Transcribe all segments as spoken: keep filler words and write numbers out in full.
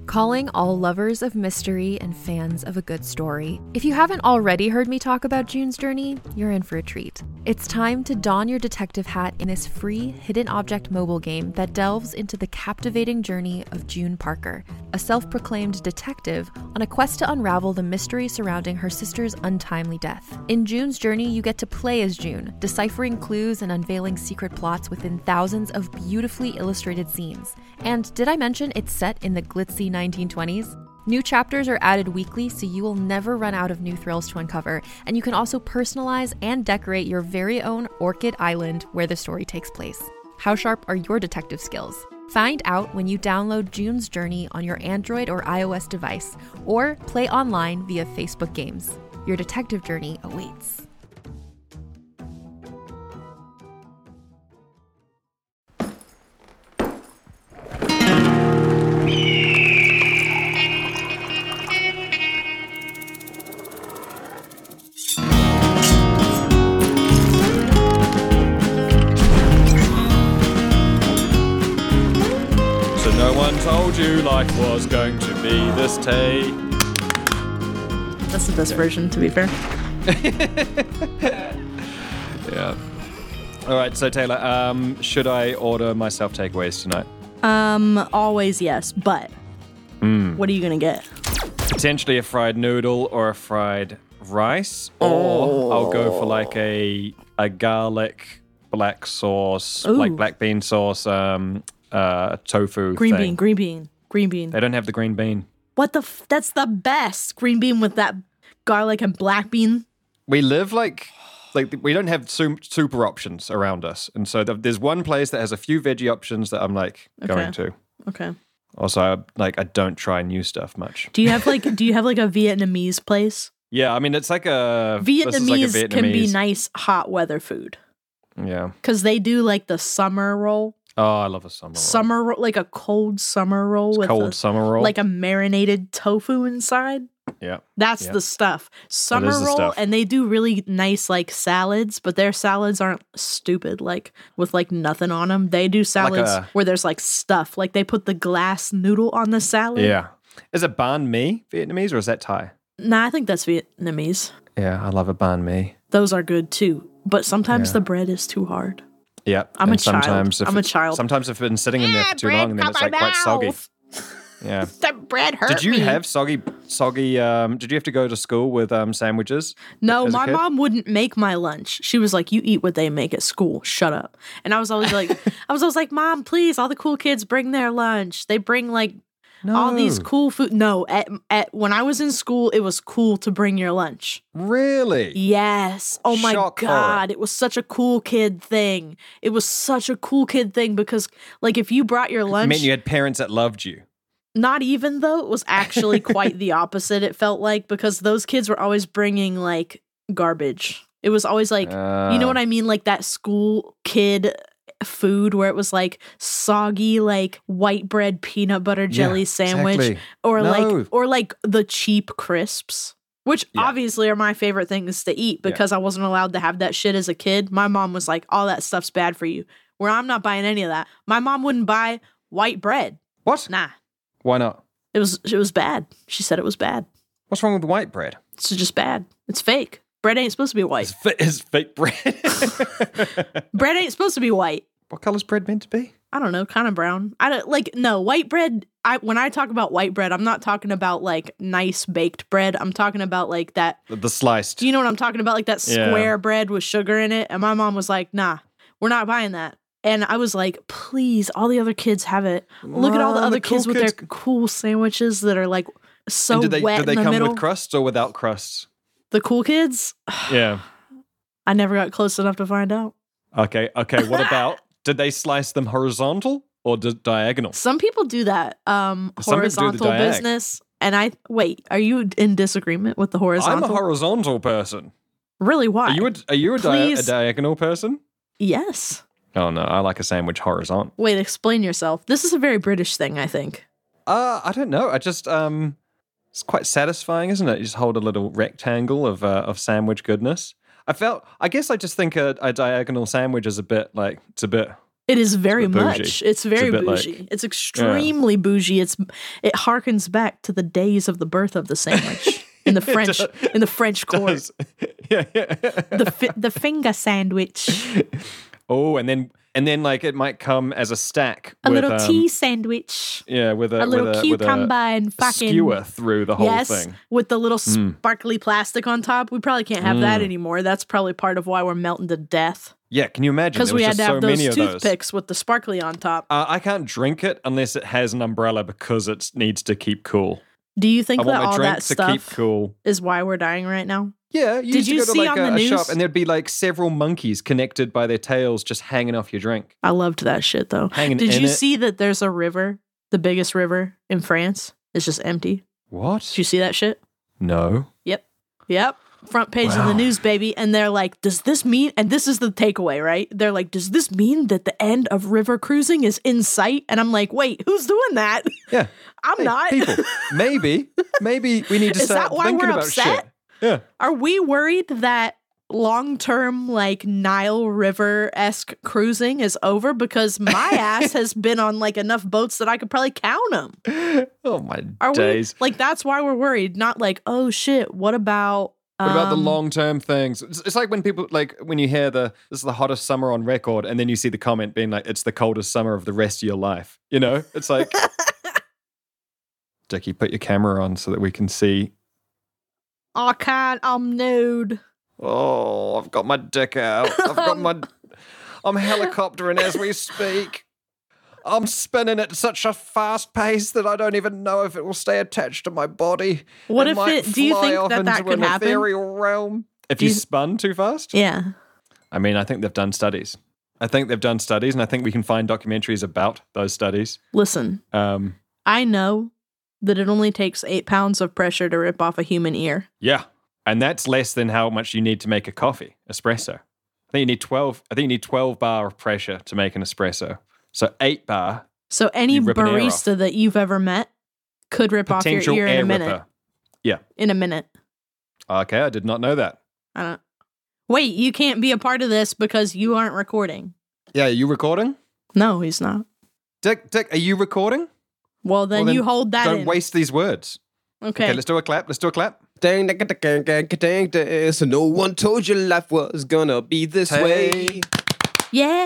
Calling all lovers of mystery and fans of a good story. If you haven't already heard me talk about June's Journey, you're in for a treat. It's time to don your detective hat in this free hidden object mobile game that delves into the captivating journey of June Parker, a self-proclaimed detective on a quest to unravel the mystery surrounding her sister's untimely death. In June's Journey, you get to play as June, deciphering clues and unveiling secret plots within thousands of beautifully illustrated scenes. And did I mention it's set in the glitzy nineteen twenties? New chapters are added weekly, so you will never run out of new thrills to uncover, and you can also personalize and decorate your very own Orchid Island where the story takes place. How sharp are your detective skills? Find out when you download June's Journey on your Android or iOS device, or play online via Facebook Games. Your detective journey awaits. Told you life was going to be this tay. That's the best version, to be fair. Yeah. All right, so Taylor, um, should I order myself takeaways tonight? Um, always yes, but mm. what are you gonna get? Potentially a fried noodle or a fried rice, or oh. I'll go for like a a garlic black sauce, Ooh. like black bean sauce. Um. Uh, tofu green thing. bean, green bean, green bean. They don't have the green bean. What the? F- that's the best green bean with that garlic and black bean. We live like, like we don't have su- super options around us, and so th- there's one place that has a few veggie options that I'm like okay. going to. Okay. Also, like I don't try new stuff much. Do you have like? do you have like a Vietnamese place? Yeah, I mean it's like a Vietnamese, like a Vietnamese can be nice hot weather food. Yeah. Because they do like the summer roll. Oh, I love a summer roll. Summer roll, like a cold summer roll it's with cold a, summer roll, like a marinated tofu inside. Yeah, that's yeah. the stuff. Summer the roll, stuff. And they do really nice like salads, but their salads aren't stupid, like with like nothing on them. They do salads like a, where there's like stuff, like they put the glass noodle on the salad. Yeah, is it banh mi Vietnamese or is that Thai? Nah, I think that's Vietnamese. Yeah, I love a banh mi. Those are good too, but sometimes yeah. the bread is too hard. Yeah, I'm and a child. Sometimes I'm it, a child. Sometimes if it's been sitting in there for too long, and then it's like quite soggy. Yeah, that bread hurt Did you me. have soggy, soggy? Um, did you have to go to school with um, sandwiches? No, as a my kid? mom wouldn't make my lunch. She was like, "You eat what they make at school. Shut up." And I was always like, "I was always like, Mom, please, all the cool kids bring their lunch. They bring like no. all these cool food." No, at at when I was in school, it was cool to bring your lunch. Really? Yes. Oh my Shock God, horror. it was such a cool kid thing. It was such a cool kid thing because, like, if you brought your lunch, I mean, you had parents that loved you. Not even though, it was actually quite the opposite. It felt like because those kids were always bringing like garbage. It was always like, uh, you know what I mean? Like that school kid food where it was like soggy, like white bread peanut butter jelly yeah, sandwich exactly. or no. like, or like the cheap crisps, which yeah. obviously are my favorite things to eat because yeah. I wasn't allowed to have that shit as a kid. My mom was like, all that stuff's bad for you. Where I'm not buying any of that. My mom wouldn't buy white bread. What? Nah. Why not? It was it was bad. She said it was bad. What's wrong with white bread? It's just bad. It's fake. Bread ain't supposed to be white. It's, fa- it's fake bread. Bread ain't supposed to be white. What color's bread meant to be? I don't know, kind of brown. I don't like no white bread. I when I talk about white bread, I'm not talking about like nice baked bread. I'm talking about like that the, the sliced. Do you know what I'm talking about? Like that square yeah. bread with sugar in it. And my mom was like, "Nah, we're not buying that." And I was like, please, all the other kids have it. Look at all the Mom, other the cool kids with kids. their cool sandwiches that are like so and did they, wet did they in the come middle. with crusts or without crusts? The cool kids? Yeah. I never got close enough to find out. Okay, okay. What about, did they slice them horizontal or di- diagonal? Some people do that um, Some people do horizontal the diag. business. And I, wait, are you in disagreement with the horizontal? I'm a horizontal person. Really, why? Are you a, are you a, dia- a Please. diagonal person? Yes. Oh no, I like a sandwich horizontal. Wait, explain yourself. This is a very British thing, I think. Uh, I don't know. I just, um, it's quite satisfying, isn't it? You just hold a little rectangle of uh, of sandwich goodness. I felt, I guess I just think a, a diagonal sandwich is a bit like, it's a bit It is very It's a bit much. bougie. It's very It's a bit bougie. like- it's extremely bougie. It's it harkens back to the days of the birth of the sandwich in the French does. in the French court. Does. yeah, yeah. The fi- the finger sandwich, Oh, and then and then like it might come as a stack. a with, little um, tea sandwich, Yeah, with a, a little with a, cucumber with a, and a fucking skewer through the whole yes, thing. with the little Mm. sparkly plastic on top. We probably can't have that anymore. That's probably part of why we're melting to death Yeah, can you imagine? because There we was had to just have so those many of those. toothpicks with the sparkly on top. Uh, I can't drink it unless it has an umbrella because it needs to keep cool. Do you think I that want my all drink that to stuff keep cool. is why we're dying right now? Yeah, you Did used to you go to see like on a, the a shop news- and there'd be like several monkeys connected by their tails just hanging off your drink. I loved that shit though. Hanging Did in you it. see that there's a river, the biggest river in France? It's just empty. What? Did you see that shit? No. Yep. Yep. Front page of Wow. the news, baby. And they're like, does this mean, and this is the takeaway, right? They're like, does this mean that the end of river cruising is in sight? And I'm like, wait, who's doing that? Yeah. I'm Hey, not. People, maybe, maybe we need to Is start that why thinking we're about upset? shit. Yeah. Are we worried that long term, like Nile River esque cruising is over? Because my ass has been on like enough boats that I could probably count them. Oh my Are days. we like that's why we're worried? Not like, oh shit, what about What about the um, long term things? It's, it's like when people like when you hear the this is the hottest summer on record, and then you see the comment being like it's the coldest summer of the rest of your life. You know, it's like, Dickie, put your camera on so that we can see. I can't, I'm nude. Oh, I've got my dick out. I've got my. I'm helicoptering as we speak. I'm spinning at such a fast pace that I don't even know if it will stay attached to my body. What It if might it do you fly think off that that into could an happen? ethereal realm. If Do you you- spun too fast? Yeah. I mean, I think they've done studies. I think they've done studies, and I think we can find documentaries about those studies. Listen, Um, I know that it only takes eight pounds of pressure to rip off a human ear. yeah, and that's less than how much you need to make a coffee, espresso. I think you need twelve. I think you need twelve bar of pressure to make an espresso. So eight bar So any You rip an ear barista that you've ever met could rip off your potential ear in air a minute. ripper. Yeah. In a minute. Okay, I did not know that. I don't. Wait, you can't be a part of this because you aren't recording. Yeah, are you recording? No, he's not. Dick, Dick, are you recording? Well, then, Well, then you hold that Don't in. waste these words. Okay. Okay, let's do a clap. Let's do a clap. Dang, dang, dang, dang, dang, dang. So no one told you life was gonna be this Hey. way. yeah.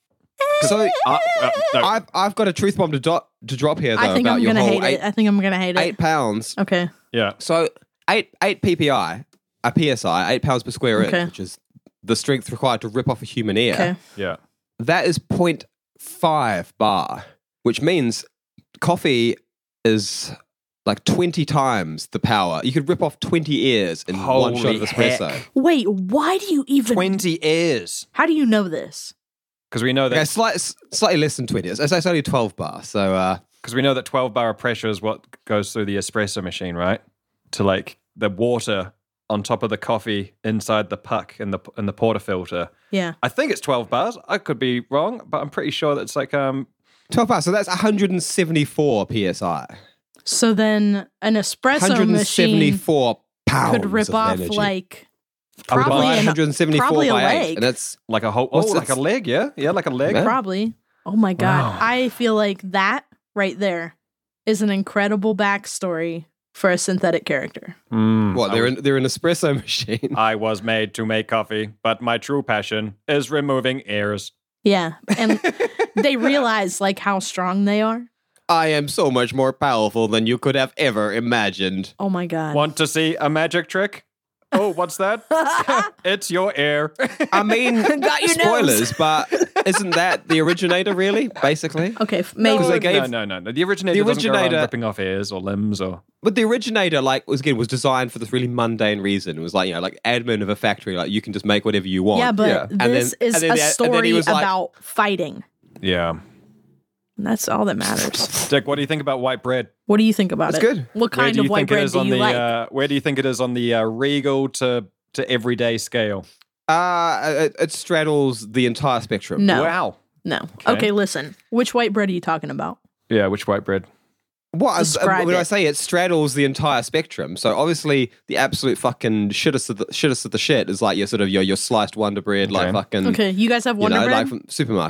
So Uh, uh, no. I've I've got a truth bomb to, do- to drop here though I think about I'm your gonna whole hate eight, it. I think I'm gonna hate it. eight pounds. Okay. yeah. So eight eight ppi, a psi, eight pounds per square Okay. inch, which is the strength required to rip off a human ear. Okay. Yeah. That is zero point five bar, which means coffee is like twenty times the power. You could rip off twenty ears in one shot Holy of espresso. heck. Wait, why do you even? twenty ears. How do you know this? Because we know that Okay, slight, slightly less than twenty. It's, it's only twelve bar. So uh, because we know that twelve bar of pressure is what goes through the espresso machine, right? To like the water on top of the coffee inside the puck in the in the portafilter. Yeah. I think it's twelve bars. I could be wrong, but I'm pretty sure that it's like um twelve bar. So that's one hundred seventy-four psi. So then an espresso one hundred machine seventy-four pounds could rip of off energy. like A probably bunch. an, one hundred seventy-four probably a by eight, leg. and that's like a whole oh What's like that? a leg, yeah, yeah, like a leg. Yeah. probably. Oh my god! Wow. I feel like that right there is an incredible backstory for a synthetic character. Mm, what I they're was, in, they're an espresso machine. I was made to make coffee, but my true passion is removing ears. Yeah, and they realize like how strong they are. I am so much more powerful than you could have ever imagined. Oh my god! Want to see a magic trick? Oh, what's that? It's your ear. I mean, Got your spoilers, but isn't that the originator really? Basically, Okay, f- maybe. Because they gave- no, no, no, no. The originator, the doesn't go originator- around ripping off ears or limbs or. but the originator, like, was again was designed for this really mundane reason. It was like you know, like admin of a factory, like you can just make whatever you want. Yeah, but Yeah. And this then- is and then a the- and then he story was like- about fighting. Yeah. And that's all that matters. Dick, what do you think about white bread? What do you think about It's it? good. What Where kind do you of white think it bread is do on you the? like? Uh, where do you think it is on the uh, regal to to everyday scale? Uh, it, it straddles the entire spectrum. No. Wow. No. Okay. Okay. listen. Which white bread are you talking about? Yeah, which white bread? What? Describe when I it. say it straddles the entire spectrum, so obviously the absolute fucking shittest of the shittest of the shit is like your sort of your your sliced Wonder Bread, like Okay. fucking Okay, you guys have you Wonder know, Bread? like from supermarket.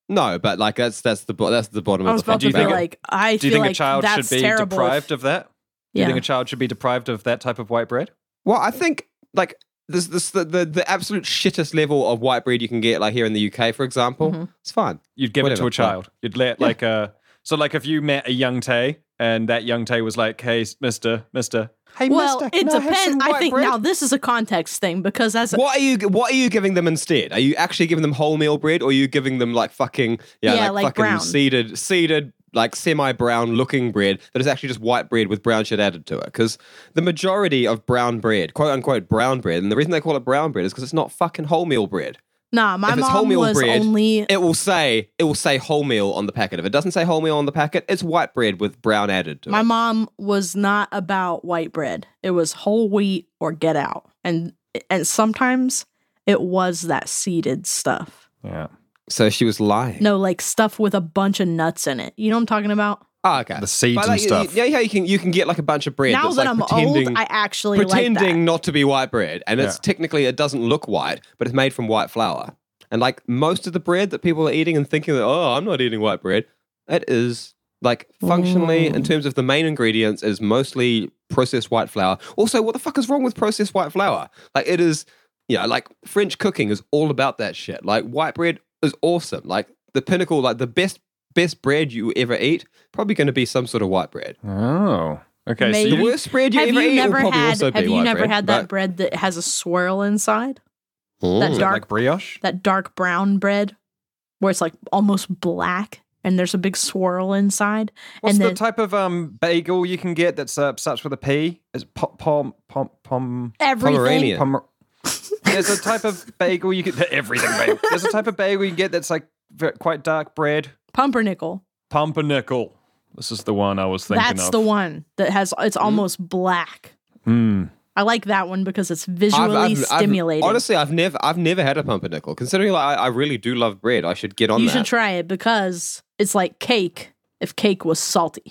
No, but like that's that's the bo- that's the bottom I of was the about to you be think it- like, I Do you feel think like a child that's should be terrible. deprived of that? Do you Yeah. think a child should be deprived of that type of white bread? Well, I think like this this the, the the absolute shittest level of white bread you can get, like here in the U K, for example, Mhm. it's fine. You'd give Whatever, it to a child. You'd let like a so like if you met a young Tay and that young Tay was like, "Hey, Mister, Mister, hey, Well, Mister, it can I have some depends. I white think bread?" now this is a context thing because as a, What are you What are you giving them instead? Are you actually giving them wholemeal bread, or are you giving them like fucking yeah, Yeah, like, like fucking brown. seeded seeded like semi-brown looking bread that is actually just white bread with brown shit added to it? Because the majority of brown bread, quote unquote brown bread, and the reason they call it brown bread is because it's not fucking wholemeal bread. nah, my if it's mom wholemeal was bread, only It will say it will say wholemeal on the packet. If it doesn't say wholemeal on the packet, it's white bread with brown added to my it. mom was not about white bread. It was whole wheat or get out, and and sometimes it was that seeded stuff. Yeah, So she was lying. No, like stuff with a bunch of nuts in it. You know what I'm talking about? Oh, okay. the seeds But, and like, stuff. Yeah, yeah, you can you can get like a bunch of bread. now that's, that like, I'm pretending, old, I actually pretending like that. not to be white bread, and it's Yeah. technically it doesn't look white, but it's made from white flour. And like most of the bread that people are eating and thinking that oh, I'm not eating white bread, it is like functionally in Mm. terms of the main ingredients is mostly processed white flour. Also, what the fuck is wrong with processed white flour? Like it is, you know, like French cooking is all about that shit. Like white bread is awesome. Like the pinnacle, like the best best bread you ever eat, probably going to be some sort of white bread. Oh, okay. Maybe. So The you, worst bread you Have ever you eat will never probably had? also be Have you white never bread, had that but- bread that has a swirl inside? Mm. That is it dark, like brioche? that dark brown bread, where it's like almost black, and there's a big swirl inside. What's and the then type of um bagel you can get that's uh, starts with a P? Is it pom pom pom pom? everything. Pomeranian. Pomer- There's a type of bagel you get everything bagel. There's a type of bagel you can get that's like ve- quite dark bread. Pumpernickel. Pumpernickel. This is the one I was thinking That's of. the one that has. It's almost black. Mm. I like that one because it's visually stimulating. honestly, I've never, I've never had a pumpernickel. Considering like, I, I really do love bread, I should get on you that. should try it because it's like cake. If cake was salty,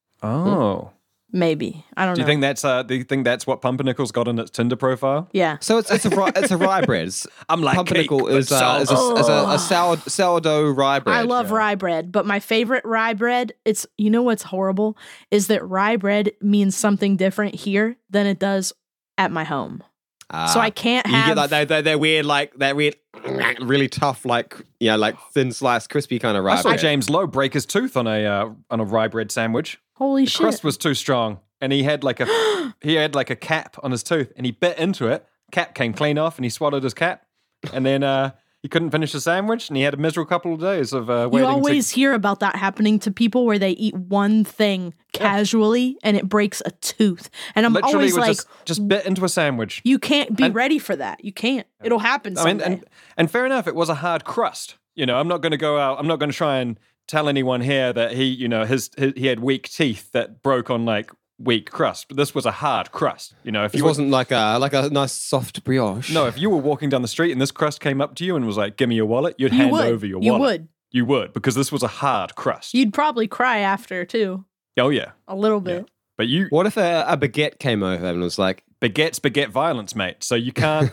Oh. maybe I don't Do you know. think that's uh? Do you think that's what Pumpernickel's got in its Tinder profile? yeah. So it's it's a rye, it's a rye bread. It's, I'm like pumpernickel cake, but is, uh, is, a, salty. is a, a sour, sourdough rye bread. I love yeah. rye bread, but my favorite rye bread, it's you know what's horrible is that rye bread means something different here than it does at my home. Ah. So I can't You have get like they they they're weird like that weird, really tough like you know like thin sliced crispy kind of rye I saw bread. James Lowe break his tooth on a uh, on a rye bread sandwich. holy The shit. crust was too strong, and he had like a he had like a cap on his tooth, and he bit into it. Cap came clean off, and he swallowed his cap, and then uh, he couldn't finish the sandwich, and he had a miserable couple of days of uh, You waiting. always to... hear about that happening to people where they eat one thing casually and it breaks a tooth. And I'm literally always was like, just, just bit into a sandwich. you can't be And- ready for that. You can't. It'll happen I mean, someday. and and fair enough, it was a hard crust. You know, I'm not going to go out. I'm not going to try and tell anyone here that he, you know, his, his he had weak teeth that broke on like weak crust. But this was a hard crust. You know, if It you were- wasn't like a like a nice soft brioche. no, if you were walking down the street and this crust came up to you and was like, "Give me your wallet," you'd you hand would. over your you wallet. would. You would, because this was a hard crust. You'd probably cry after too, oh yeah, a little bit. but you What if a, a baguette came over and was like, baguettes beget violence, mate. So you can't.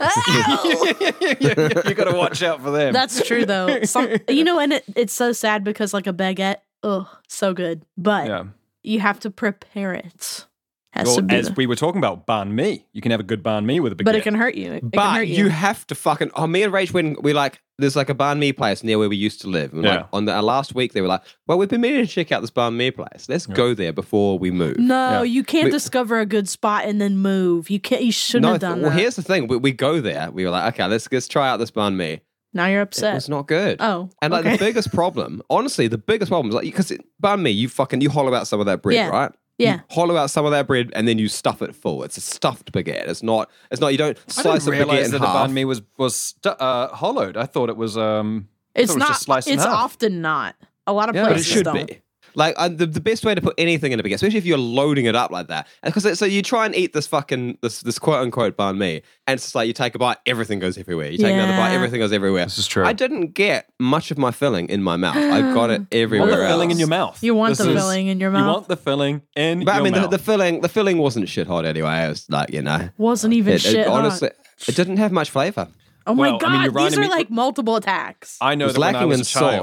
you got to watch out for them. That's true though. Some, you know, and it, it's so sad because like a baguette, oh, so good, but yeah. you have to prepare it. Has Well, to be as the- we were talking about banh mi, you can have a good banh mi with a baguette. but it can hurt you. It can but hurt you. you. have to fucking. Oh, me and Rach, when we like, there's like a banh mi place near where we used to live. And Yeah. like on the uh, last week, they were like, "Well, we've been meaning to check out this banh mi place. Let's go there before we move." No, Yeah. you can't We- discover a good spot and then move. You can't. You shouldn't No, have done well, that. here's the thing. We, we go there. We were like, okay, let's let's try out this banh mi. Now you're It upset. was not good. Oh, And like okay. the biggest problem, honestly, the biggest problem is like because banh mi, you fucking you hollow out some of that bread, Yeah. right? Yeah. You hollow out some of that bread and then you stuff it full. It's a stuffed baguette. It's not. It's not. You don't I slice didn't a baguette realize in that the half. banh mi was was stu- uh, hollowed. I thought it was. Um, I It's thought it was not. just sliced in It's half. often not. A lot of Yeah, but it but it places should don't. be. Like uh, the, the best way to put anything in a baguette, especially if you're loading it up like that, because so you try and eat this fucking this this quote unquote banh mi, and it's just like you take a bite, everything goes everywhere. You take another bite, Yeah. everything goes everywhere. This is true. I didn't get much of my filling in my mouth. I got it You want everywhere the filling else. in your mouth. You want This the is- filling in your You mouth. want the filling in But I your mean, the, mouth. the filling the filling wasn't shit hot anyway. It was like you know, Wasn't even it, it- shit hot. honestly, it didn't have much flavor. Oh my Well, I god, mean, you're these reminding are me- like multiple attacks. I It know was that when I lacking was in a child, sauce.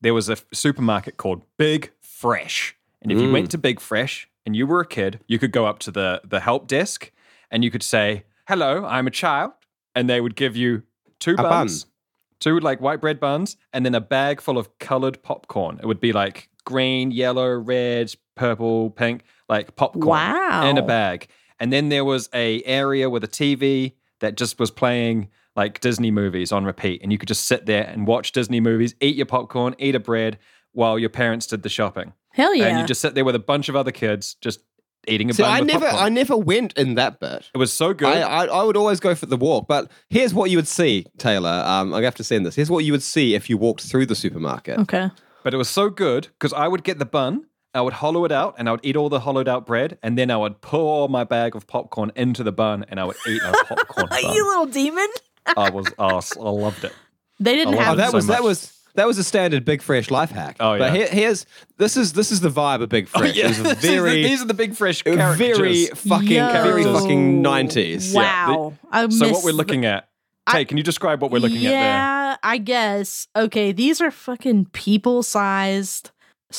there was a f- supermarket called Big Fresh. And if you Mm. went to Big Fresh and you were a kid, you could go up to the, the help desk and you could say, hello, I'm a child. And they would give you two A buns, two like white bread buns, and then a bag full of colored popcorn. It would be like green, yellow, red, purple, pink, like popcorn Wow. in a bag. And then there was a area with a T V that just was playing like Disney movies on repeat. And you could just sit there and watch Disney movies, eat your popcorn, eat a bread while your parents did the shopping. Hell yeah. And you just sit there with a bunch of other kids just eating a See, bun I with never, popcorn. I never went in that bit. It was so good. I, I, I would always go for the walk, but here's what you would see, Taylor. Um, I have to send this. Here's what you would see if you walked through the supermarket. Okay. But it was so good because I would get the bun, I would hollow it out, and I would eat all the hollowed out bread, and then I would pour my bag of popcorn into the bun, and I would eat a popcorn bun. You little demon. I was, I was, I loved it. They didn't I love have Oh, that so was that much. was that was a standard Big Fresh life hack. Oh, But yeah. here, here's this is this is the vibe of Big Fresh. It was a These are the- very these are the Big Fresh very characters. fucking Yo. very fucking nineties. Wow. I So what missed we're the- looking at, I- Tay, can you describe what we're looking at there? Yeah, I guess. Okay, these are fucking people-sized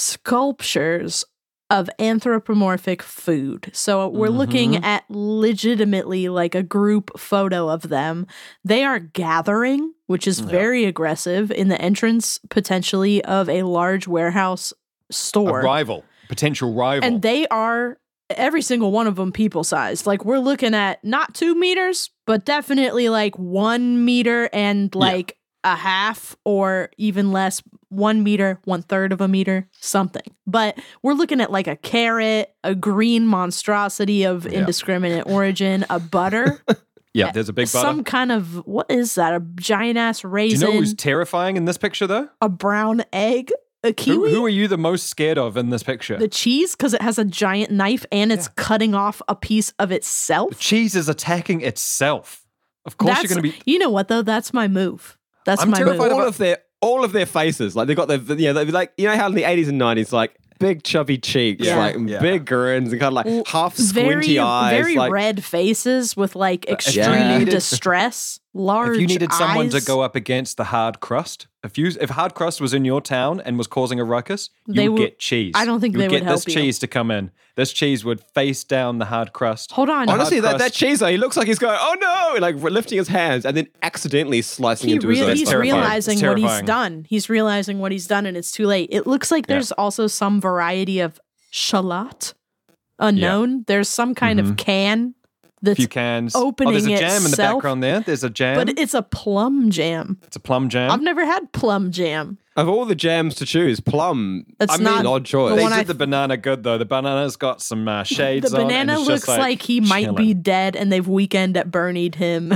sculptures of anthropomorphic food. So we're looking Mhm. at legitimately like a group photo of them. They are gathering, which is Yeah. very aggressive, in the entrance potentially of a large warehouse store. A rival, potential rival. And they are every single one of them people sized. Like we're looking at not two meters, but definitely like one meter and like a half or even less, one meter, one third of a meter, something. But we're looking at like a carrot, a green monstrosity of Yeah. indiscriminate origin, a butter, yeah, there's a big butter. some kind of, what is that? A giant ass Do you raisin, know who's terrifying in this picture, though? a brown egg, a Who, kiwi. who are you the most scared of in this picture? The cheese, because it has a giant knife and it's cutting off a piece of itself. The cheese is attacking itself. Of course, That's, you're going to be. You know what though? That's my move. That's I'm my terrified move. of- all of their all of their faces, like they got their, you know, they'd be like, you know how in the eighties and nineties, like big chubby cheeks, Yeah. like Yeah. big grins, and kind of like Well, half squinty very, eyes, very like red faces with like extreme Yeah. distress. Large. If you needed someone to eyes. go up against the hard crust, if you if hard crust was in your town and was causing a ruckus, you They would would- get cheese. I don't think you they would would get help this you. cheese to come in. This cheese would face down the hard crust. Hold on. honestly, hard that, that crust. cheese, though, he looks like he's going, oh no, like lifting his hands and then accidentally slicing he into his really, own he's stomach. terrifying. realizing It's what he's terrifying. done. He's realizing what he's done, and it's too late. It looks like Yeah. there's also some variety of shallot unknown. There's some kind Mhm. of can A that's few cans. opening oh, there's a jam in the itself, background there. There's a jam. but it's a plum jam. it's a plum jam. I've never had plum jam. Of all the jams to choose, plum, That's I mean, not an odd choice. the they one did I- the banana good though. The banana's got some uh, shades The on. and banana it's looks just like, he might chilling. be dead and they've weekend at Bernied him.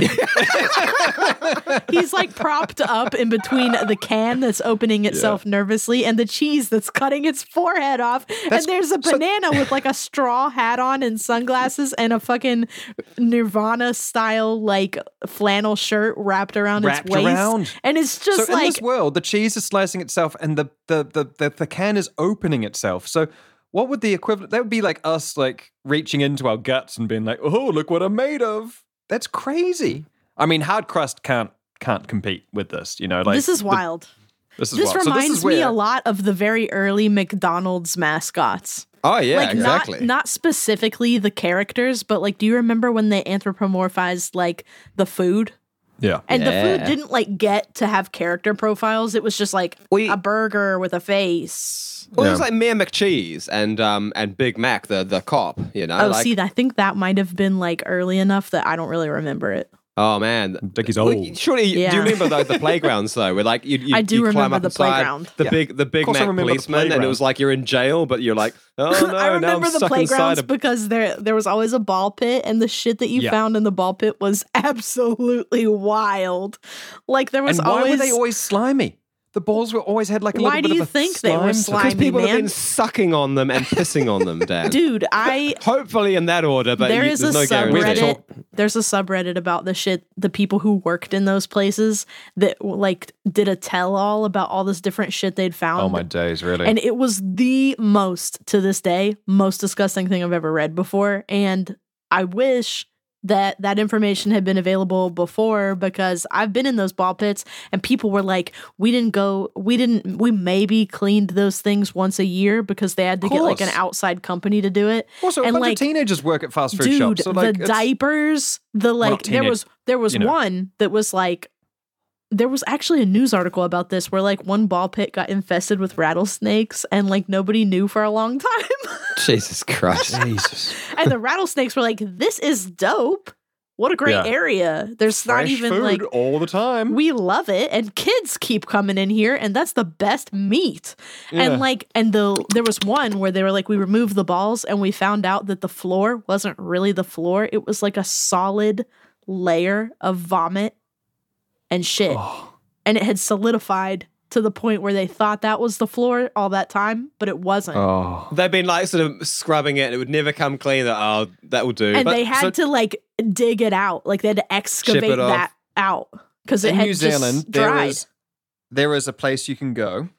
He's like propped up in between the can that's opening itself nervously and the cheese that's cutting its forehead off. That's- and there's a so- banana with like a straw hat on and sunglasses and a fucking Nirvana style like flannel shirt wrapped around Wrapped its waist. around. And it's just so in like this world, the cheese is slicing itself, and the the, the the the can is opening itself. So what would the equivalent? That would be like us, like reaching into our guts and being like, "Oh, look what I'm made of." That's crazy. I mean, hard crust can't can't compete with this. You know, like this is the- wild. this is This wild. So reminds this is me where, a lot of the very early McDonald's mascots. oh, yeah, like exactly. not not specifically the characters, but like, do you remember when they anthropomorphized like the food? Yeah. And the food Yeah. didn't like get to have character profiles. It was just like We- a burger with a face. well, it was Yeah. like Mayor McCheese and um and Big Mac, the the cop, you know? Oh, like, see, I think that might have been like early enough that I don't really remember it. oh, man. Dickie's Well, old. Surely, Yeah. do you remember though, the playgrounds though, where like you, you I do you climb remember up the inside playground. the Yeah. big the Big course I Mac remember the policeman, and it playground. was like you're in jail, but you're like, oh no, I now remember I'm the stuck playgrounds inside a because there there was always a ball pit, and the shit that you Yeah. found in the ball pit was absolutely wild. Like there was And why always. were they always slimy? The balls were always had like a Why little do bit you of a think they were slime to- slimy? because people have man. been sucking on them and pissing on them, Dan. Dude, I Hopefully in that order, but there you, is a there's no guarantee. subreddit. There's a subreddit about the shit, the people who worked in those places that like did a tell all about all this different shit they'd found. Oh my days, really? And it was the most, to this day, most disgusting thing I've ever read before. And I wish that that information had been available before, because I've been in those ball pits and people were like, we didn't go, we didn't, we maybe cleaned those things once a year because they had to get like an outside company to do it. Also, a and bunch like, of teenagers work at fast food dude, shops. So like, the it's- diapers, the Well, like, not there teenage- was, there was you know. one that was like, there was actually a news article about this where like one ball pit got infested with rattlesnakes and like nobody knew for a long time. Jesus Christ. Jesus. And the rattlesnakes were like, this is dope. What a great Yeah. area. There's not Fresh even food like, all the time. we love it. And kids keep coming in here and that's the best meat. Yeah. And like, and the, there was one where they were like, we removed the balls and we found out that the floor wasn't really the floor. It was like a solid layer of vomit and shit. Oh. And it had solidified to the point where they thought that was the floor all that time, but it wasn't. Oh. They've been like sort of scrubbing it and it would never come clean. That, oh, that will do. And But- they had so- to like dig it out. Like they had to excavate it off. that out because it In had New just Zealand, there dried. is there is a place you can go.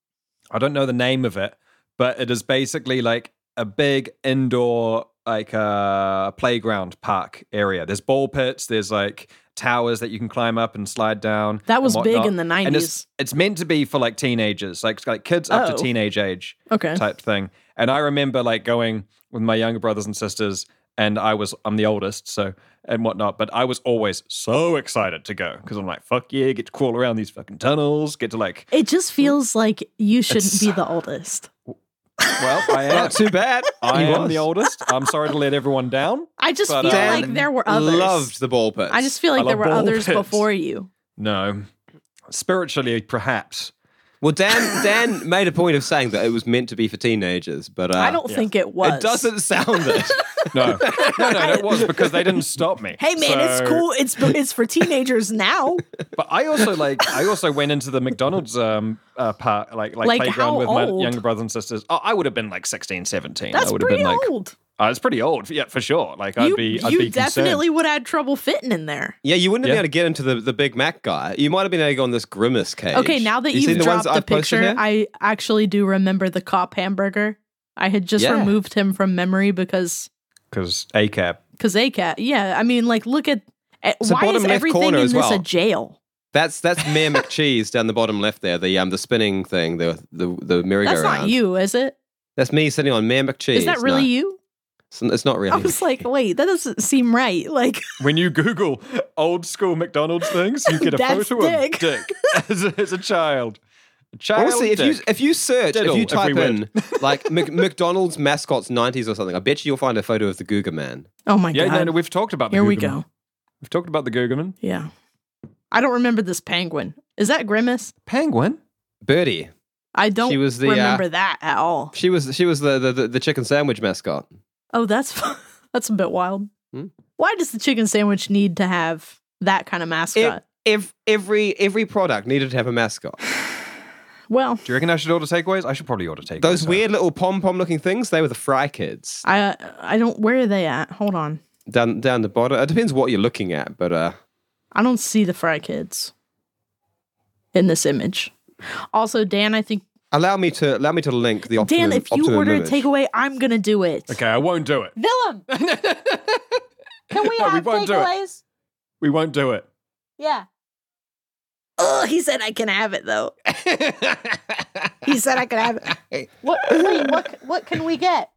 I don't know the name of it, but it is basically like a big indoor like uh playground park area. There's ball pits, there's like towers that you can climb up and slide down. That was and big whatnot. in the And nineties. it's, it's meant to be for like teenagers, like like kids up Oh. to teenage age Okay. type thing. And I remember like going with my younger brothers and sisters, and I was I'm the oldest, so and whatnot. But I was always so excited to go because I'm like, fuck yeah, get to crawl around these fucking tunnels, get to like, It just feels like you shouldn't It's- be the oldest. well, I am. Not too bad. I He am was. the oldest. I'm sorry to let everyone down. I just But, feel uh, like there were others. Loved the ball pits. I just feel like I there love were ball others pits. before you. No, spiritually, perhaps. Well, Dan Dan made a point of saying that it was meant to be for teenagers, but uh, I don't yeah. think it was. It doesn't sound it. No, no, no, it was because they didn't stop me. Hey man, it's So- cool. It's it's for teenagers now. But I also like I also went into the McDonald's um uh park like like, Like, playground how with my old? younger brothers and sisters. Oh, I would have been like sixteen, seventeen. That's I would have pretty been like old. uh, it's pretty old. Yeah, for sure. Like I'd you be I'd you be definitely concerned. would have had trouble fitting in there. Yeah, you wouldn't have Yeah. been able to get into the, the Big Mac guy. You might have been able to go on this Grimace cage. Okay, now that You seen you've the ones dropped the I've posted picture, here? I actually do remember the cop hamburger. I had just Yeah. removed him from memory because Because A C A B. because A C A T. Yeah, I mean, like, look at eh, It's the why bottom is left everything corner in as this a well. jail? That's that's Mayor McCheese down the bottom left there, the um the spinning thing, the the the merry-go-round. That's not you, is it? That's me sitting on Mayor McCheese. Is that really No, you? It's, it's not really. I was like, wait, that doesn't seem right. Like, When you Google old school McDonald's things, you get a That's photo Dick. of Dick as a, as a child. A child Honestly, if you Dick. if you search, Diddle, if you if type we in like Mc, McDonald's mascots nineties or something, I bet you you'll find a photo of the Googa Man. oh my yeah, god, no, no, we've talked about the here we Googaman. go. We've talked about the Googaman. Yeah, I don't remember this penguin. Is that Grimace? Penguin? Birdie. I don't She was the, uh, remember that at all. She was she was the the, the, the chicken sandwich mascot. Oh, that's that's a bit wild. Hmm? Why does the chicken sandwich need to have that kind of mascot? If every every product needed to have a mascot. well, Do you reckon I should order takeaways? I should probably order takeaways. Those huh? weird little pom pom looking things, they were the Fry Kids. I I don't. Where are they at? Hold on. Down down the bottom. It depends what you're looking at, but uh I don't see the Fry Kids in this image. Also, Dan, I think allow me to allow me to link the optimum. Dan, if you optimum order a image. takeaway, I'm gonna do it. Okay, I won't do it. Willem, can we No, we have won't do it. takeaways? We won't do it. Yeah. Oh, he said I can have it though. He said I can have it. What? Wait, what? What can we get?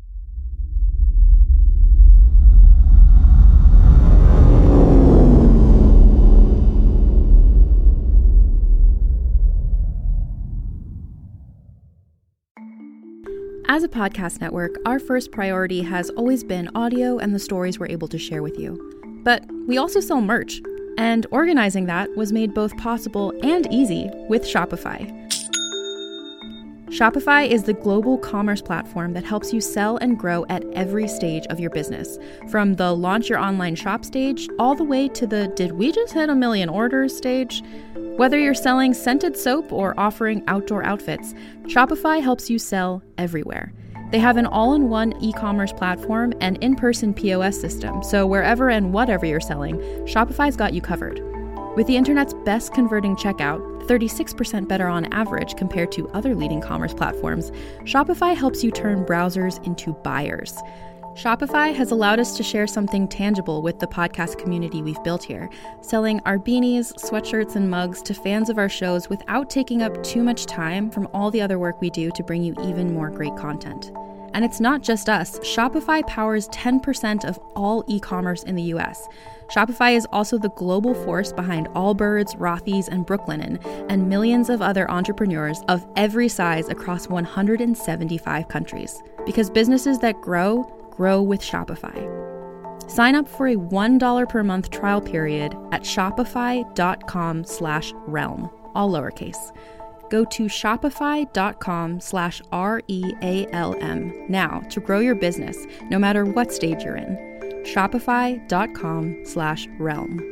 As a podcast network, our first priority has always been audio and the stories we're able to share with you. But we also sell merch, and organizing that was made both possible and easy with Shopify. Shopify is the global commerce platform that helps you sell and grow at every stage of your business, from the launch your online shop stage all the way to the did we just hit a million orders stage. Whether you're selling scented soap or offering outdoor outfits, Shopify helps you sell everywhere. They have an all-in-one e-commerce platform and in-person P O S system, so wherever and whatever you're selling, Shopify's got you covered. With the internet's best converting checkout, thirty-six percent better on average compared to other leading commerce platforms, Shopify helps you turn browsers into buyers. Shopify has allowed us to share something tangible with the podcast community we've built here, selling our beanies, sweatshirts, and mugs to fans of our shows without taking up too much time from all the other work we do to bring you even more great content. And it's not just us. Shopify powers ten percent of all e-commerce in the U S. Shopify is also the global force behind Allbirds, Rothy's, and Brooklinen, and millions of other entrepreneurs of every size across one hundred seventy-five countries. Because businesses that grow, grow with Shopify. Sign up for a one dollar per month trial period at shopify.com slash realm, all lowercase. Go to shopify.com slash R-E-A-L-M now to grow your business, no matter what stage you're in. Shopify.com slash realm.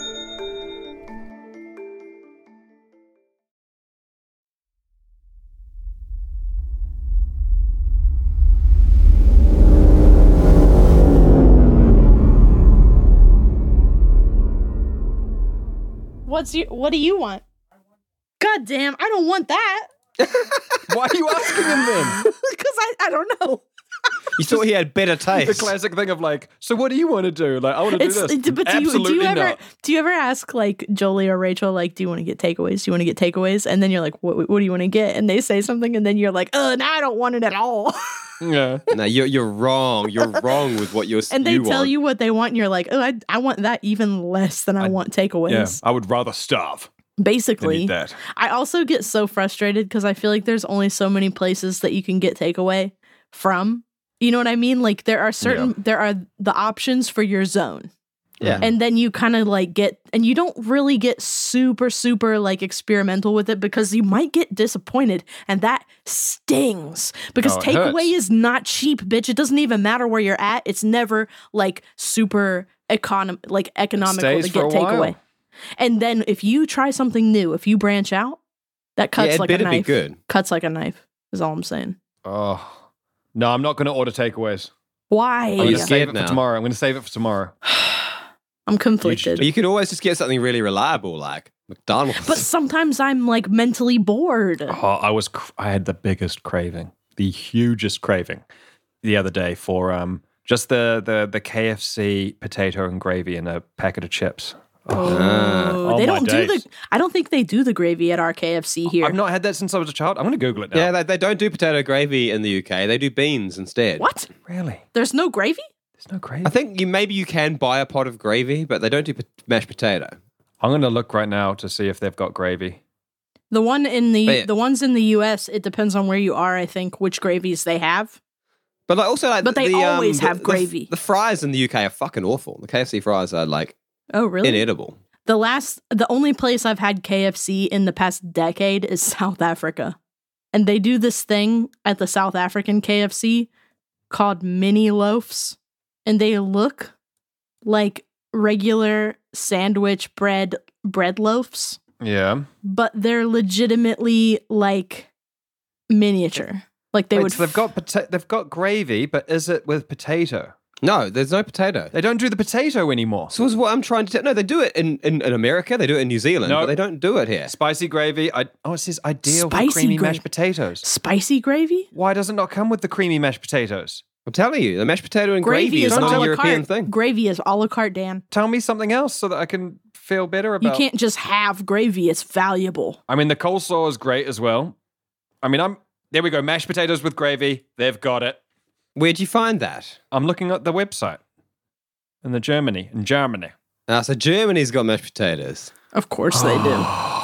What's your, what do you want? God damn, I don't want that. Why are you asking him then? Because I, I don't know. You thought he had better The taste. classic thing of like, so what do you want to do? Like, I want to do It's, this. but do you, Absolutely do you ever not. do you ever ask like Jolie or Rachel, like, do you want to get takeaways? Do you want to get takeaways? And then you're like, what, what do you want to get? And they say something, and then you're like, oh, no, I don't want it at all. Yeah. No, you're you're wrong. You're wrong with what you're. And they you tell want. you what they want, and you're like, oh, I, I want that even less than I, I- want Yeah. takeaways. I would rather starve than Basically, eat that. I also get so frustrated because I feel like there's only so many places that you can get takeaway from. You know what I mean? Like there are certain, Yeah. there are the options for your zone. Yeah. And then you kind of like get, and you don't really get super, super like experimental with it because you might get disappointed, and that stings because Oh, it takeaway hurts. is not cheap, bitch. It doesn't even matter where you're at. It's never like super econom like economical stays to get for a while. takeaway. And then if you try something new, if you branch out, that cuts yeah, it like a better be knife. good. Cuts like a knife is all I'm saying. Oh. No, I'm not going to order takeaways. Why? I'm going to Yeah. save scared it now. for tomorrow. I'm going to save it for tomorrow. I'm conflicted. But you could always just get something really reliable, like McDonald's. But sometimes I'm like mentally bored. Oh, I was cr- I had the biggest craving, the hugest craving the other day for um just the the the K F C potato and gravy and a packet of chips. Oh, Oh, they my don't do days. the. I don't think they do the gravy at our K F C here. I've not had that since I was a child. I'm going to Google it now. yeah, they, they don't do potato gravy in the U K. They do beans instead. What? Really? There's no gravy? There's no gravy. I think you maybe you can buy a pot of gravy, but they don't do p- mashed potato. I'm going to look right now to see if they've got gravy. The one in the But yeah. the ones in the U S. It depends on where you are. I think which gravies they have. But like also like But they the, always um, have the- gravy. The, the fries in the U K are fucking awful. The K F C fries are like Oh, really? inedible. The last, the only place I've had K F C in the past decade is South Africa, and they do this thing at the South African K F C called mini loaves, and they look like regular sandwich bread bread loaves, Yeah. but they're legitimately like miniature. Like they Wait, would. so they've got pota- they've got gravy, but is it with potato? No, there's no potato. They don't do the potato anymore. So is what I'm trying to tell. No, they do it in, in, in America. They do it in New Zealand, No. but they don't do it here. Spicy gravy. I, oh, it says ideal Spicy for creamy gra- mashed potatoes. spicy gravy. Why does it not come with the creamy mashed potatoes? I'm telling you, the mashed potato and Gravy, gravy, is is a not la a European carte. thing. Gravy is a la carte, Dan. Tell me something else so that I can feel better You about. can't just have gravy. It's valuable. I mean, the coleslaw is great as well. I mean, I'm there. We go. Mashed potatoes with gravy. They've got it. Where'd you find that? I'm looking at the website in the Germany in Germany. Ah, so Germany's got mashed potatoes. Of course they do.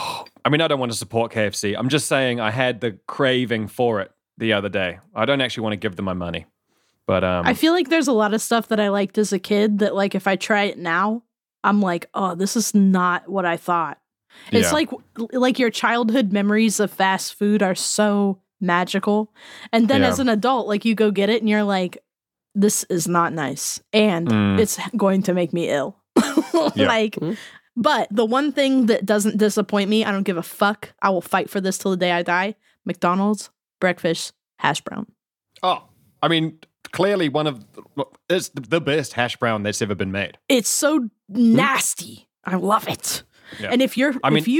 I mean, I don't want to support K F C. I'm just saying I had the craving for it the other day. I don't actually want to give them my money, but um, I feel like there's a lot of stuff that I liked as a kid that, like, if I try it now, I'm like, oh, this is not what I thought. It's Yeah. like like your childhood memories of fast food are so magical, and then Yeah. as an adult, like you go get it and you're like, this is not nice, and Mm. it's going to make me ill. Yeah. Like, Mhm. but the one thing that doesn't disappoint me, I don't give a fuck. I will fight for this till the day I die. McDonald's breakfast hash brown. oh, I mean, clearly one of the, it's the best hash brown that's ever been made. It's so nasty. I love it. Yeah. And if you're I mean- if you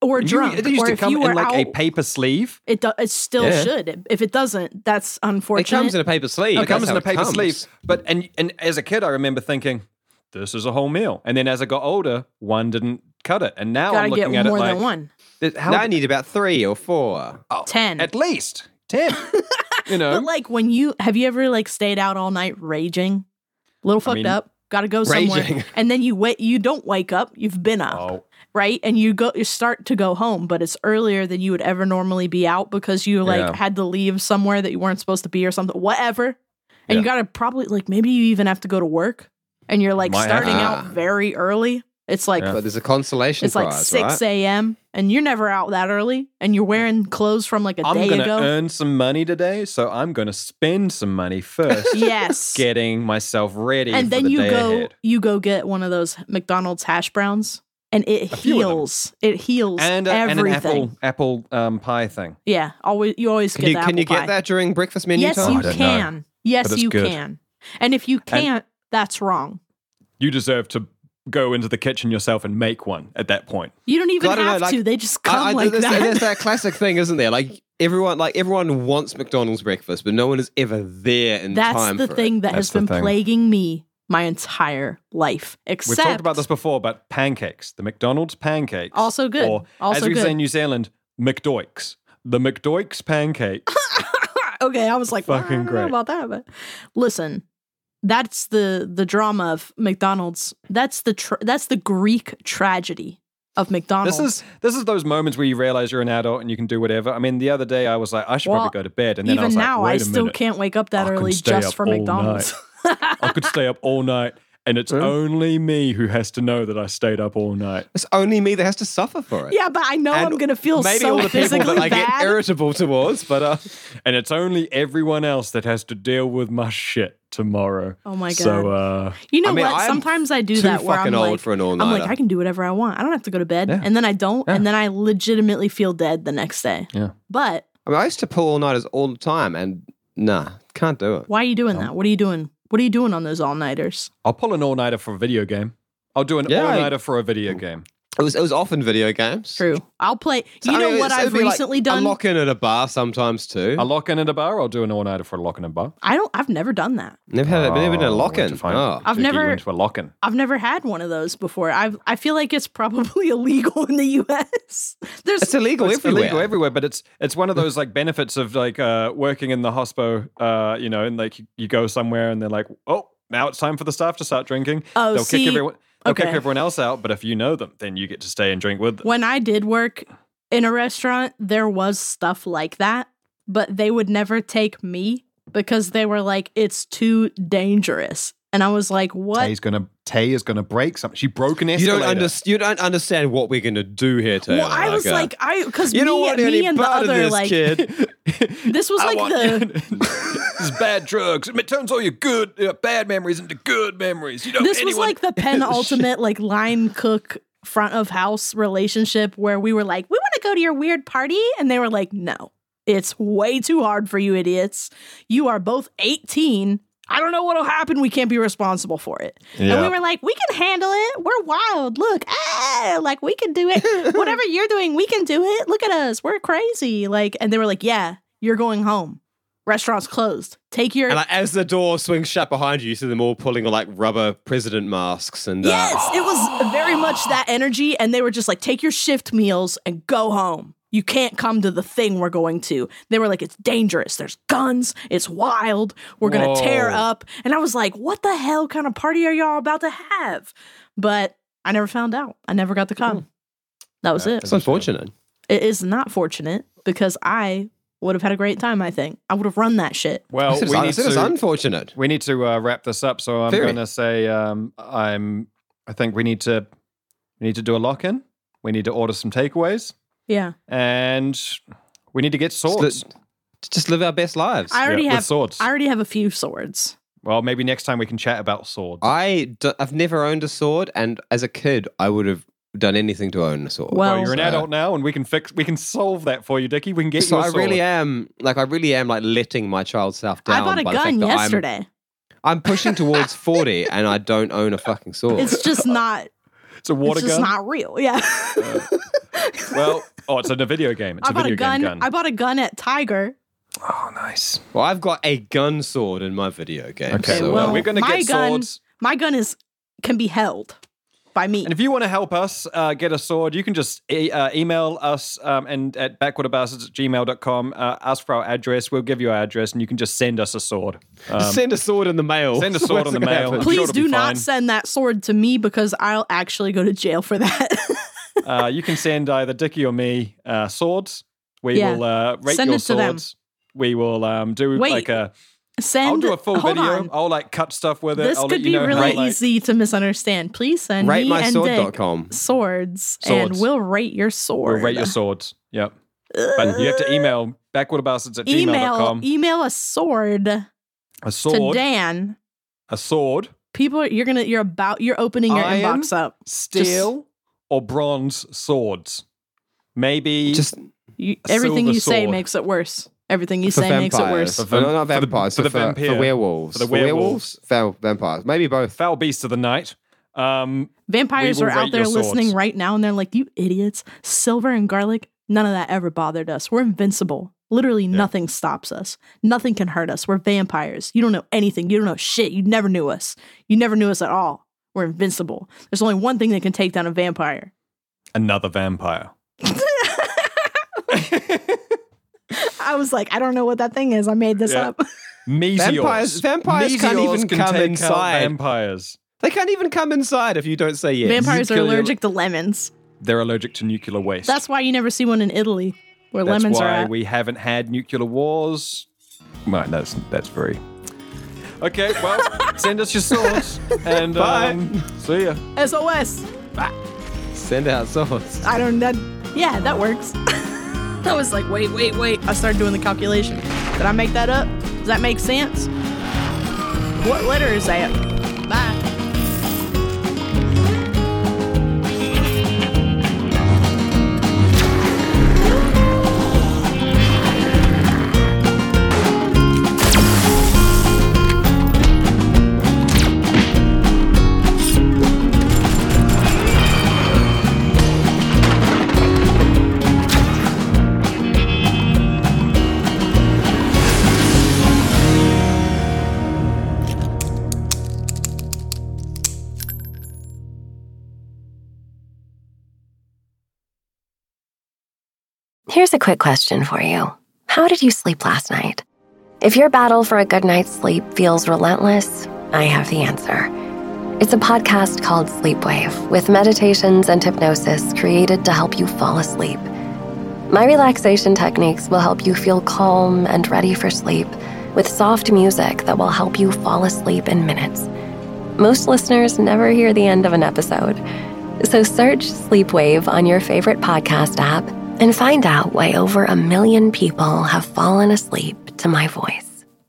or You- drunk, It used or to if come you in were like out, a paper sleeve. it do, it still Yeah. should. If it doesn't, that's It unfortunate. comes in a paper sleeve. It comes That's in how a paper comes. sleeve. But and and as a kid, I remember thinking, this is a whole meal. And then as I got older, one didn't cut it. And now Gotta I'm get looking at more it like, than one. it- how Now I need about three or four. oh, Ten. at least ten. you know, But like when you have you ever like stayed out all night raging, a little fucked mean, up, got to go somewhere, raging. and then you wait. You don't wake up. You've been up, oh, right? And you go, you start to go home, but it's earlier than you would ever normally be out because you like Yeah. had to leave somewhere that you weren't supposed to be or something, whatever. And you Yeah. got to probably like maybe you even have to go to work, and you're like Might have starting to. out very early. It's like Yeah. But there's a consolation it's like prize, six right? a.m. and you're never out that early, and you're wearing clothes from like a I'm day going to ago. earn some money today, so I'm going to spend some money first, Yes. getting myself ready And for then the you day go ahead. you go get one of those McDonald's hash browns, and it A few of them. heals. It heals And, uh, and an everything. apple apple um, pie thing. Yeah, always you always Can get you, the can apple you get pie. that during breakfast menu Yes, time? you I don't know. can. Yes, But it's you good. can. And if you can't, that's wrong. You deserve to go into the kitchen yourself and make one at that point. You don't even I don't know, have like, to. They just come I, I, like there's, that. there's that classic thing, isn't there? Like everyone, like everyone wants McDonald's breakfast, but no one is ever there in That's time the for thing it. that has That's the been thing. plaguing me my entire life. Except We've talked about this before, but pancakes, the McDonald's pancakes. Also good. Or, Also as we good. say in New Zealand, McDoikes. The McDoikes pancakes. Okay, I was like, well, I Fucking don't know great. about that, but listen, that's the the drama of McDonald's. That's the tr- that's the Greek tragedy of McDonald's. This is this is those moments where you realize you're an adult and you can do whatever. I mean, the other day I was like, I should Well, probably go to bed, and then I even was like, now. wait I a still minute. can't wake up that I can early stay just up for all McDonald's. I could stay up all night, and it's only me who has to know that I stayed up all night. It's only me that has to suffer for it. Yeah, but I know And I'm gonna feel maybe so all the people physically that I bad. get irritable towards, but uh, And it's only everyone else that has to deal with my shit tomorrow. Oh my So, God. uh, You know I mean, what? I'm Sometimes I do too that where I'm fucking old like, for an I'm like, all-nighter. I can do whatever I want. I don't have to go to bed, Yeah. and then I don't, Yeah. and then I legitimately feel dead the next day. Yeah. But I mean, I used to pull all nighters all the time, and nah, can't do it. why are you doing that? What are you doing? What are you doing on those all nighters? I'll pull an all-nighter for a video game. I'll do an Yeah, I- all-nighter for a video game. It was it was often video games. True. I'll play. So, you I know mean, what it's- it'd I've be like recently a done? lock in at a bar sometimes too. A lock-in at a bar. I'll do an all-nighter for a lock-in at a bar. I don't. I've never done that. Never had a, never been a Oh, lock went in. to find- Oh. I've Vicky never- went to a lock-in. I've never had one of those before. I've. I feel like it's probably illegal in the U S. There's. It's illegal It's everywhere. illegal everywhere, but it's it's one of those like benefits of like uh, working in the hospo, uh, you know, and like you, you go somewhere and they're like, oh, now it's time for the staff to start drinking. Oh, they'll see, kick everyone. They'll kick okay. everyone else out, but if you know them, then you get to stay and drink with them. when I did work in a restaurant, there was stuff like that, but they would never take me because they were like, it's too dangerous. And I was like, what? Tay's gonna Tay is gonna break something. She broke an You escalator. don't, under, you don't understand what we're going to do here, Taylor. Well, I was uh, like, I because me, you don't want me any and the part of other this, like kid. this was I like want- the this is bad drugs. It turns all your good, uh, bad memories into good memories. You don't. this was anyone- like the penultimate like line cook front of house relationship where we were like, we want to go to your weird party, and they were like, no, it's way too hard for you idiots. You are both eighteen. I don't know what'll happen. We can't be responsible for it. And Yeah. we were like, we can handle it. We're wild. Look, ah, like we can do it. Whatever you're doing, we can do it. Look at us. We're crazy. Like, and they were like, yeah, you're going home. Restaurant's closed. Take your And like, as the door swings shut behind you, you see them all pulling like rubber president masks. And uh, Yes, it was very much that energy. And they were just like, take your shift meals and go home. You can't come to the thing we're going to. They were like, it's dangerous. There's guns. It's wild. We're going to tear Whoa. up. And I was like, what the hell kind of party are y'all about to have? But I never found out. I never got to come. That was Yeah, it. it's unfortunate. It is not fortunate because I would have had a great time, I think. I would have run that shit. Well, I said we it's, I need said it's to unfortunate. we need to uh, wrap this up. So I'm Very. going to say um, I'm. I think we need to we need to do a lock in. We need to order some takeaways, Yeah. and we need to get swords. Just, just live our best lives. I already Yeah, with have swords. I already have a few swords. Well, maybe next time we can chat about swords. I d- I've never owned a sword, and as a kid, I would have done anything to own a sword. Well- Well, you're an So- adult now, and we can fix. We can solve that for you, Dickie. We can get So you a I sword. really am, like, I really am, like, letting my child self down. I bought a by the fact gun that I'm- yesterday. I'm, pushing towards forty, and I don't own a fucking sword. It's just not It's a water it's just gun. not real. Yeah. Uh, well, oh, it's in a video game. It's I a bought video a gun. game gun. I bought a gun at Tiger. Oh, nice. Well, I've got a gun sword in my video game. Okay, so, well, uh, we're going to my get gun- swords. My gun is can be held by me. And if you want to help us uh, get a sword, you can just e- uh, email us um, and at backwooderbastards at gmail dot com. Uh, ask for our address. We'll give you our address, and you can just send us a sword. Um, send a sword in the mail. Send a sword in the What's gonna mail. happen? I'm sure Please it'll be do not fine. send that sword to me because I'll actually go to jail for that. uh, you can send either Dickie or me uh, swords. We Yeah. will uh, rate Send your it to them. swords. We will um, do Wait. like a. Send. I'll do a full hold video. on. I'll like cut stuff with it. This I'll could let you be know really how, like, easy to misunderstand. Please send rate me my and sword Dick dot com. swords, Swords. and we'll rate your sword. We'll rate your swords. Yep. But you have to email backwooderbastards at gmail email dot com. email a sword, A to sword. Dan. A sword. People, are, you're gonna, you're about, you're opening your Iron? inbox up. Steel or bronze swords. Maybe Just You, A everything silver you say sword. makes it worse. Everything you for say makes it vampires. worse. For Oh, no, vam- not for the- vampires. for the for, vampire. For werewolves. For the werewolves. Val- vampires. Maybe both. foul beast of the night. Um, Vampires We are will out rate there your listening swords. right now, and they're like, "You idiots! Silver and garlic. None of that ever bothered us. We're invincible. Literally, nothing stops us. Nothing can hurt us. We're vampires. You don't know anything. You don't know shit. You never knew us. You never knew us at all. We're invincible. There's only one thing that can take down a vampire." another vampire. I was like, I don't know what that thing is. I made this Yeah. up. Meteors. Vampires- vampires can't Meteors even can come take out inside. Vampires. They can't even come inside if you don't say yes. Vampires You are kill your- allergic to lemons. They're allergic to nuclear waste. That's why you never see one in Italy, where That's lemons why are at. we haven't had nuclear wars. Right, that's that's very. Okay, well, send us your swords and Bye. um, see ya. S O S. Send out swords. I don't. That. Yeah, that works. I was like, wait, wait, wait. I started doing the calculation. Did I make that up? Does that make sense? What letter is that? Bye. Here's a quick question for you. How did you sleep last night? If your battle for a good night's sleep feels relentless, I have the answer. It's a podcast called Sleepwave, with meditations and hypnosis created to help you fall asleep. My relaxation techniques will help you feel calm and ready for sleep, with soft music that will help you fall asleep in minutes. Most listeners never hear the end of an episode. So search Sleepwave on your favorite podcast app and find out why over a million people have fallen asleep to my voice.